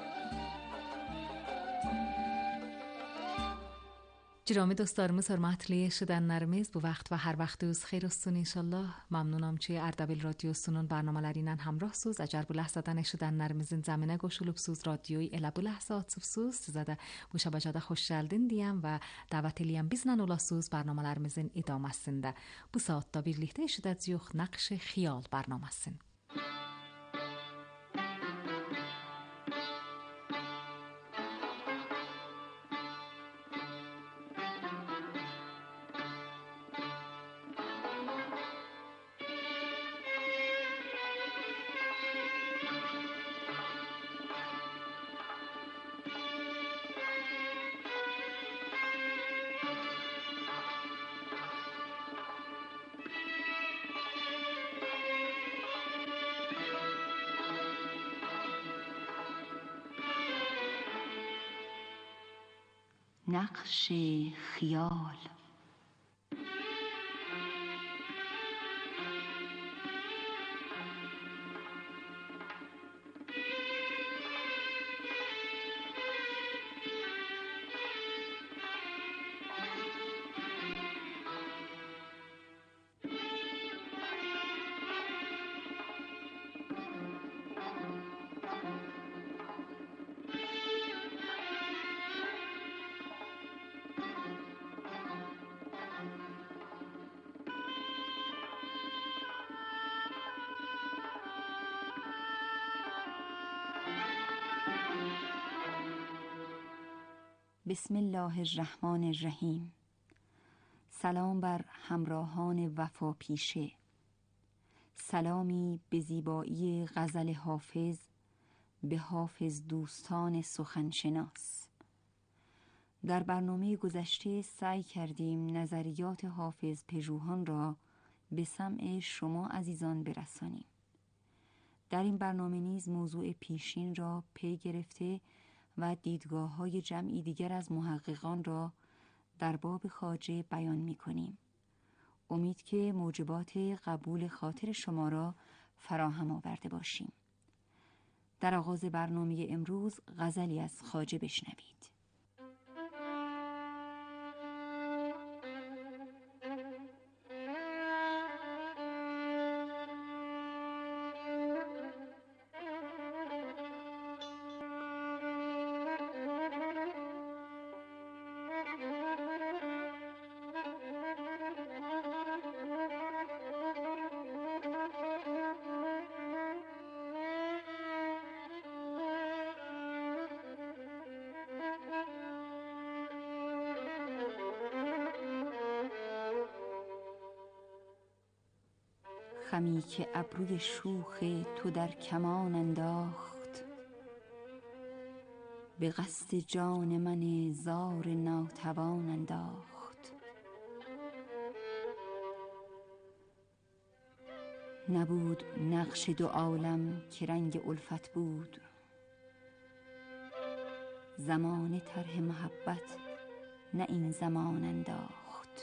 جرامı dostlarımız, hörmətli eşidənlərimiz, bu vaxt və hər vaxtınız xeyir olsun inşallah. Məmnunam ki, Ərdəbil radiosunun bərnamələri ilə həmrahsınız. Əgər bu ləhzədən eşidənlərimizin zəminə qoşulubsuz, radioyu elə bu ləhzə açıbsınız, sizə də bu şəbəkədə xoş gəldin deyəm və dəvət eləyəm bizlə olasınız bərnamələrimizin idaməsində. Bu saatda birlikdə eşidəcəyik Nəqş-i Xiyal bərnaməsini. نقش خیال. بسم الله الرحمن الرحیم. سلام بر همراهان وفا پیشه. سلامی به زیبایی غزل حافظ، به حافظ دوستان سخنشناس. در برنامه گذشته سعی کردیم نظریات حافظ پژوهان را به سمع شما عزیزان برسانیم. در این برنامه نیز موضوع پیشین را پی گرفته و دیدگاه‌های جمعی دیگر از محققان را در باب خواجه بیان می‌کنیم. امید که موجبات قبول خاطر شما را فراهم آورده باشیم. در آغاز برنامه امروز غزلی از خواجه بشنوید. خمی که ابروی شوخ تو در کمان انداخت، به قصد جان من زار ناتوان انداخت. نبود نقش دو عالم که رنگ الفت بود، زمان طرح محبت نه این زمان انداخت.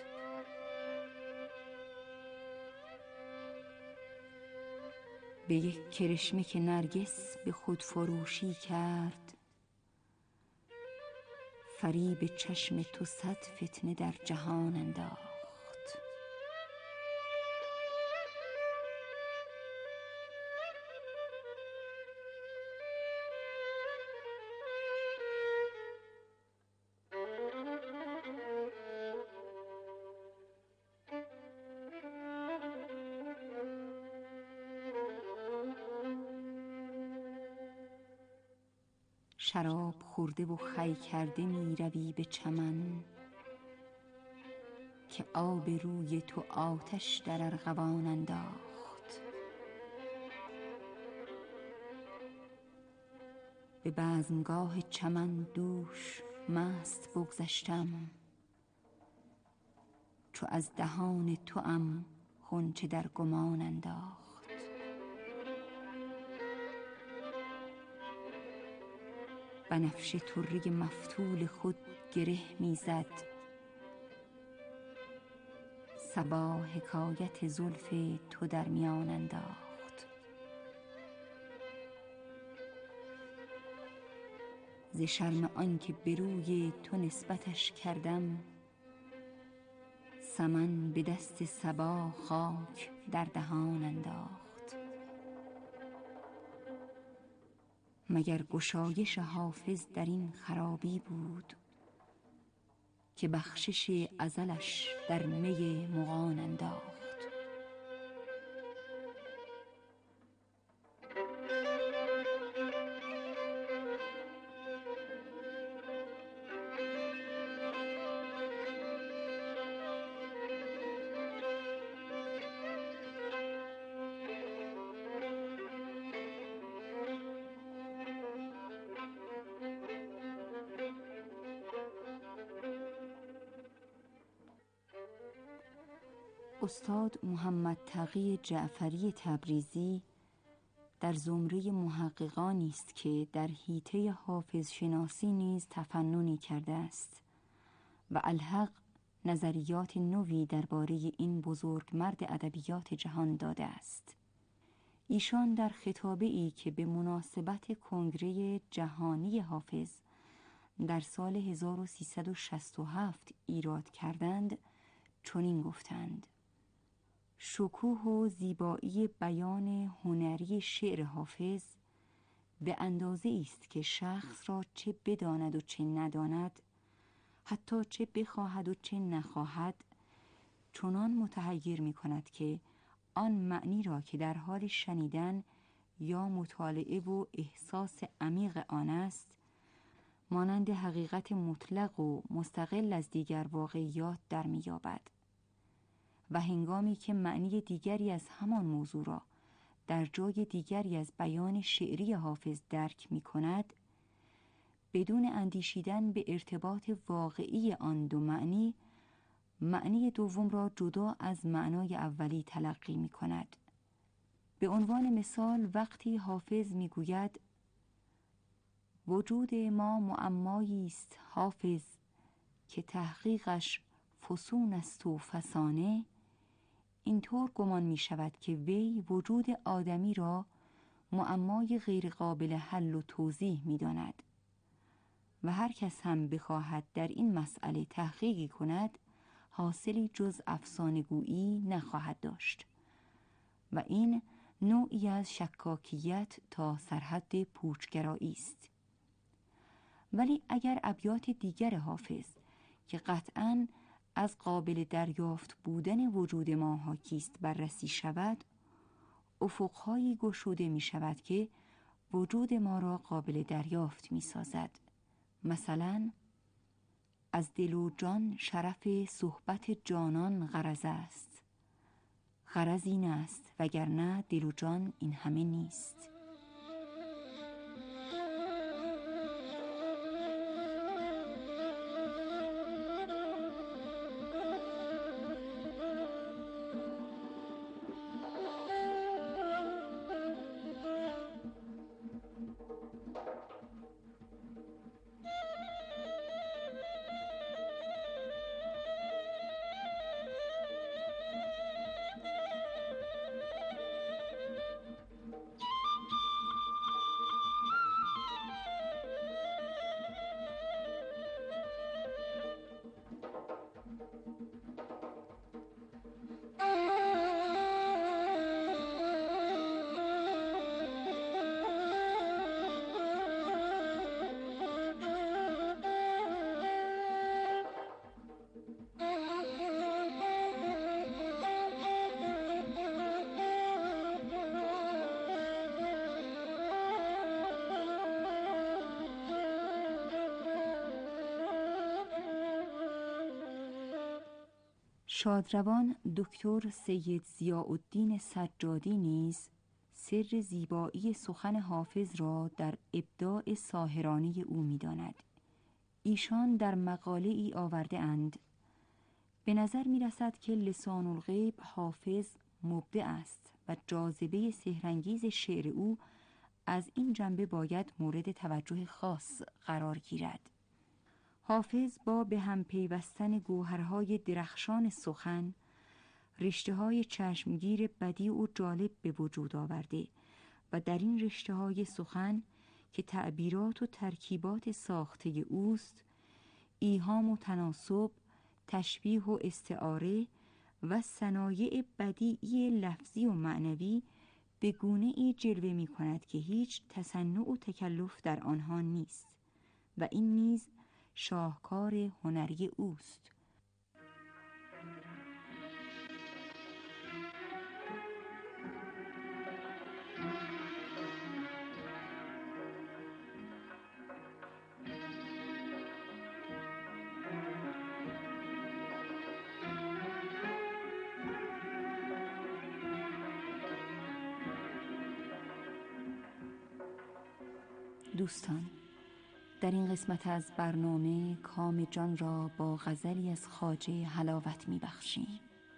به یک کرشمه که نرگس به خود فروشی کرد، فریب چشم تو صد فتنه در جهان انداخت. شراب خورده و خی کرده می روی به چمن، که آب روی تو آتش در ارغوان انداخت. به بزمگاه چمن دوش مست بگذشتم، چو از دهان توام غنچه در گمان انداخت. بنفشه طره مفتول خود گره میزد، صبا حکایت زلف تو در میان انداخت. ز شرم آنکه به روی تو نسبتش کردم، سمن به دست صبا خاک در دهان انداخت. مگر گشایش حافظ در این خرابی بود، که بخشش ازلش در می مغان انداخت. استاد محمد تقی جعفری تبریزی در زمره محققانی است که در حیطه حافظ شناسی نیز تفننی کرده است و الحق نظریات نوی درباره این بزرگ مرد ادبیات جهان داده است. ایشان در خطابه‌ای که به مناسبت کنگره جهانی حافظ در سال هزار و سیصد و شصت و هفت ایراد کردند چنین گفتند: شکوه و زیبایی بیان هنری شعر حافظ به اندازه است که شخص را چه بداند و چه نداند، حتی چه بخواهد و چه نخواهد، چنان متحیر می کند که آن معنی را که در حال شنیدن یا مطالعه و احساس عمیق آن است، مانند حقیقت مطلق و مستقل از دیگر واقعیات در می یابد و هنگامی که معنی دیگری از همان موضوع را در جای دیگری از بیان شعری حافظ درک می کند، بدون اندیشیدن به ارتباط واقعی آن دو معنی، معنی دوم را جدا از معنای اولی تلقی می کند. به عنوان مثال وقتی حافظ می گوید وجود ما معمایی است حافظ که تحقیقش فسون است و فسانه، اینطور گمان می شود که وی وجود آدمی را معمای غیر قابل حل و توضیح می داند و هر کس هم بخواهد در این مسئله تحقیقی کند حاصلی جز افسانه‌گویی نخواهد داشت و این نوعی از شکاکیت تا سرحد پوچگرایی است. ولی اگر ابیات دیگر حافظ که قطعاً از قابل دریافت بودن وجود ما حاکی است بررسی شود، افقهایی گشوده می شود که وجود ما را قابل دریافت می سازد. مثلا از دل و جان شرف صحبت جانان غرض است، غرض این است وگرنه دل و جان این همه نیست. شادروان دکتر سید ضیاءالدین سجادی نیز سر زیبایی سخن حافظ را در ابداع ساحرانه او می‌داند. ایشان در مقاله ای آورده اند به نظر می رسد که لسان الغیب حافظ مبدع است و جاذبه سحرانگیز شعر او از این جنبه باید مورد توجه خاص قرار گیرد. حافظ با به هم پیوستن گوهرهای درخشان سخن رشته‌های چشمگیر بدیع و جالب به وجود آورده و در این رشته‌های سخن که تعبیرات و ترکیبات ساخته اوست، ایهام و تناسب، تشبیه و استعاره و صنایع بدیعی لفظی و معنوی به گونه‌ای جلوه می کند که هیچ تصنع و تکلف در آنها نیست و این نیز شاهکار هنری اوست. دوستان، در این قسمت از برنامه کام جان را با غزلی از خواجه حلاوت می بخشیم.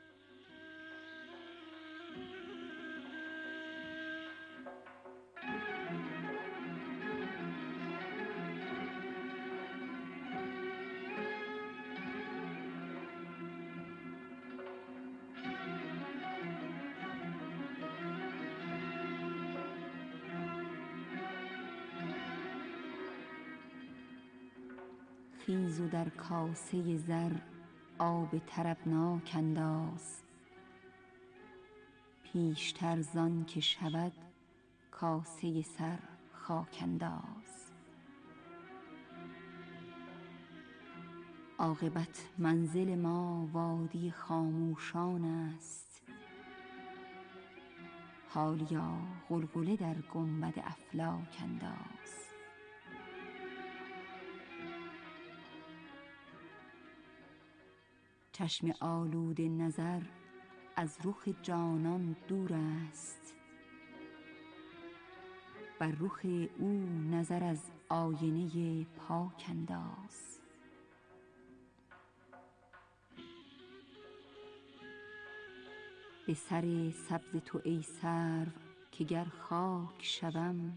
خیز و در کاسه زر آب طربناک انداز، پیشتر زان که شود کاسه سر خاک انداز. عاقبت منزل ما وادی خاموشان است، حالیا غلغله در گنبد افلاک انداز. چشم آلود نظر از رخ جانان دور است، بر رخ او نظر از آینه پاک انداز. به سر سبز تو ای سرو که گر خاک شوم،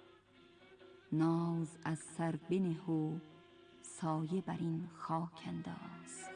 ناز از سر بنه و سایه بر این خاک انداز.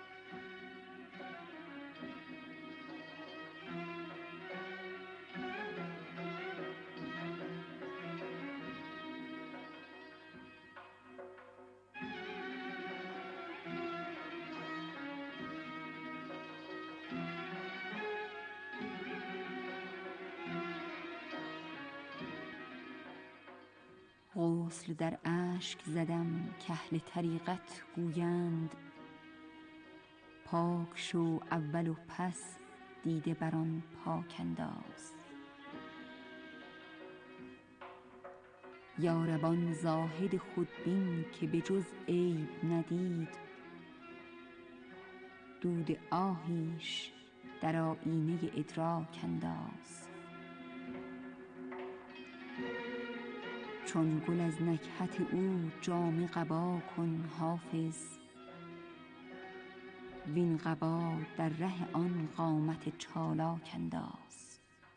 غسل در اشک زدم که اهل طریقت گویند، پاک شو اول و پس دیده بر آن پاک انداز. یارب آن زاهد خودبین که به جز عیب ندید، دود آهیش در آیینه ادراک انداز. چون گل از نکهت او جامه قبا کن حافظ، وین قبا در ره آن قامت چالاک انداز.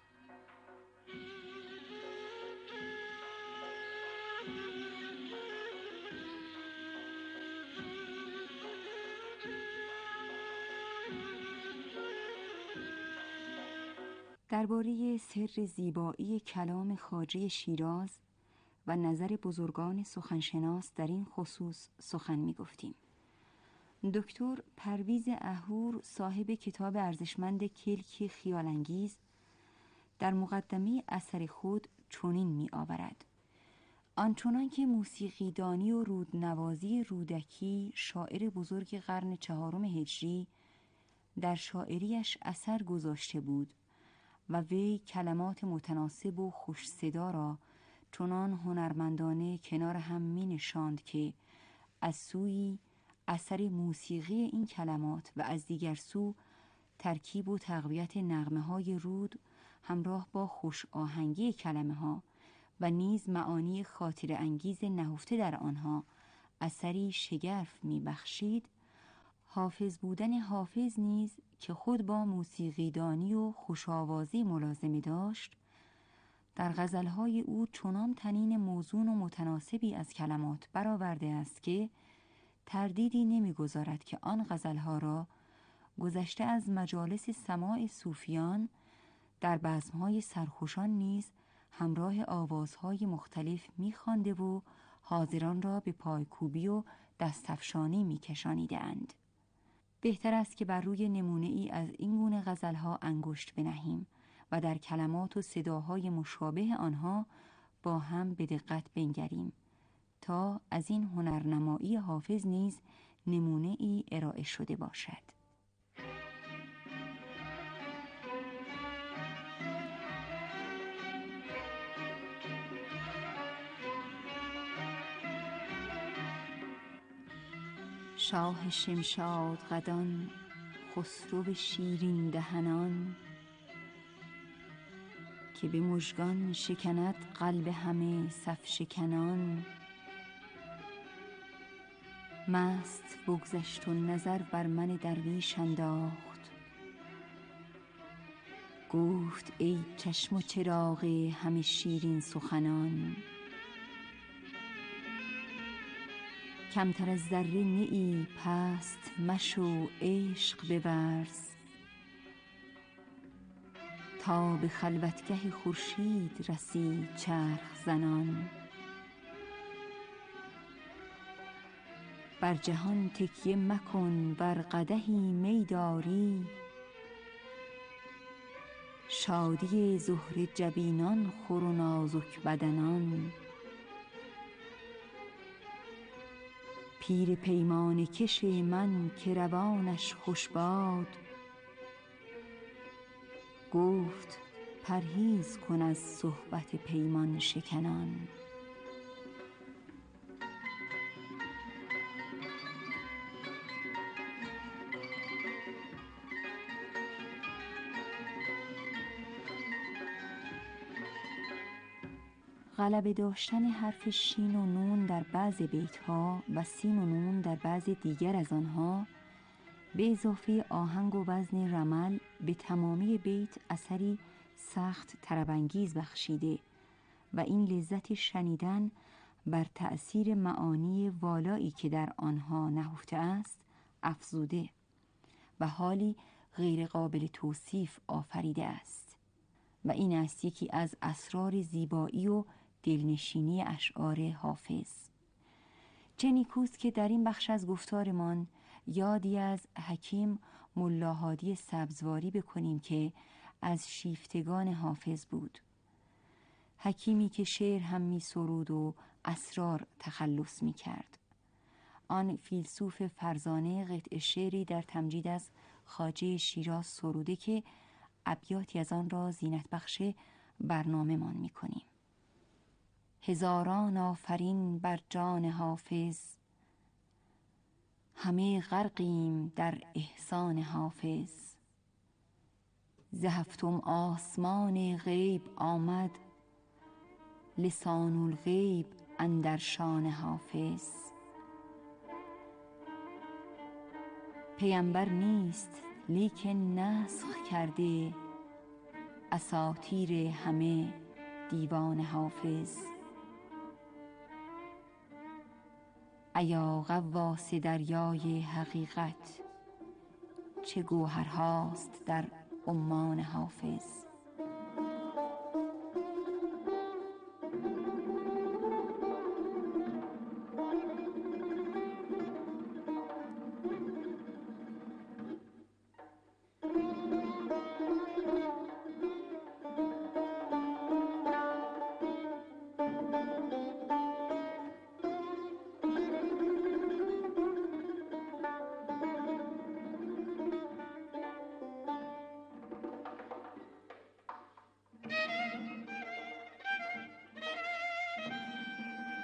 درباره سر زیبایی کلام خواجه شیراز و نظر بزرگان سخنشناس در این خصوص سخن می گفتیم. دکتر پرویز احور صاحب کتاب ارزشمند کلک خیالانگیز در مقدمه اثر خود چنین می آورد: آنچنان که موسیقیدانی و رودنوازی رودکی شاعر بزرگ قرن چهارم هجری در شاعریش اثر گذاشته بود و وی کلمات متناسب و خوش صدا را چنان هنرمندانه کنار هم می نشاند که از سوی اثر موسیقی این کلمات و از دیگر سو ترکیب و تقویت نغمه های رود همراه با خوش آهنگی کلمه ها و نیز معانی خاطر انگیز نهفته در آنها اثری شگرف می بخشید، حافظ بودن حافظ نیز که خود با موسیقیدانی و خوش‌آوازی ملازمه داشت، در غزلهای او چنان طنین موزون و متناسبی از کلمات برآورده است که تردیدی نمی‌گذارد که آن غزلها را گذشته از مجالس سماع صوفیان در بزم‌های سرخوشان نیز همراه آوازهای مختلف می‌خوانده و حاضران را به پایکوبی و دستفشانی می‌کشانیده‌اند. بهتر است که بر روی نمونه‌ای از این گونه غزلها انگشت بنهیم و در کلمات و صداهای مشابه آنها با هم به دقت بنگریم تا از این هنرنمایی حافظ نیز نمونه‌ای ارائه شده باشد. شاه شمشاد قدان، خسرو شیرین دهنان، که به مژگان شکند قلب همه صف شکنان. مست بگذشت و نظر بر من درویش انداخت، گفت ای چشم و چراغ همه شیرین سخنان. کمتر از ذره نه ای پست مشو عشق بورز، تا به خلوتگه خورشید رسی چرخ زنان. بر جهان تکیه مکن بر قدحی می داری، شادی زهره جبینان خور و نازک بدنان. پیر پیمانه کش من که روانش خوش باد، گفت پرهیز کن از صحبت پیمان شکنان. غلبه داشتن حرف شین و نون در بعض بیتها و سین و نون در بعض دیگر از آنها به اضافه آهنگ و وزن رمل به تمامی بیت اثری سخت طرب‌انگیز بخشیده و این لذت شنیدن بر تأثیر معانی والایی که در آنها نهفته است افزوده و حالی غیر قابل توصیف آفریده است و این است یکی از اسرار زیبایی و دلنشینی اشعار حافظ. چه نیکوست که در این بخش از گفتارمان یادی از حکیم ملا هادی سبزواری بکنیم که از شیفتگان حافظ بود، حکیمی که شعر هم می سرود و اسرار تخلص می کرد. آن فیلسوف فرزانه قطع شعری در تمجید از خواجه شیراز سروده که ابیاتی از آن را زینت بخش برنامه مان می کنیم. هزاران آفرین بر جان حافظ، همه غرقیم در احسان حافظ. ز هفتم آسمان غیب آمد، لسان الغیب اندر شان حافظ. پیامبر نیست لیکن نسخ کرده، اساطیر همه دیوان حافظ. ایا غواص دریای حقیقت، چه گوهرهاست در عمان حافظ.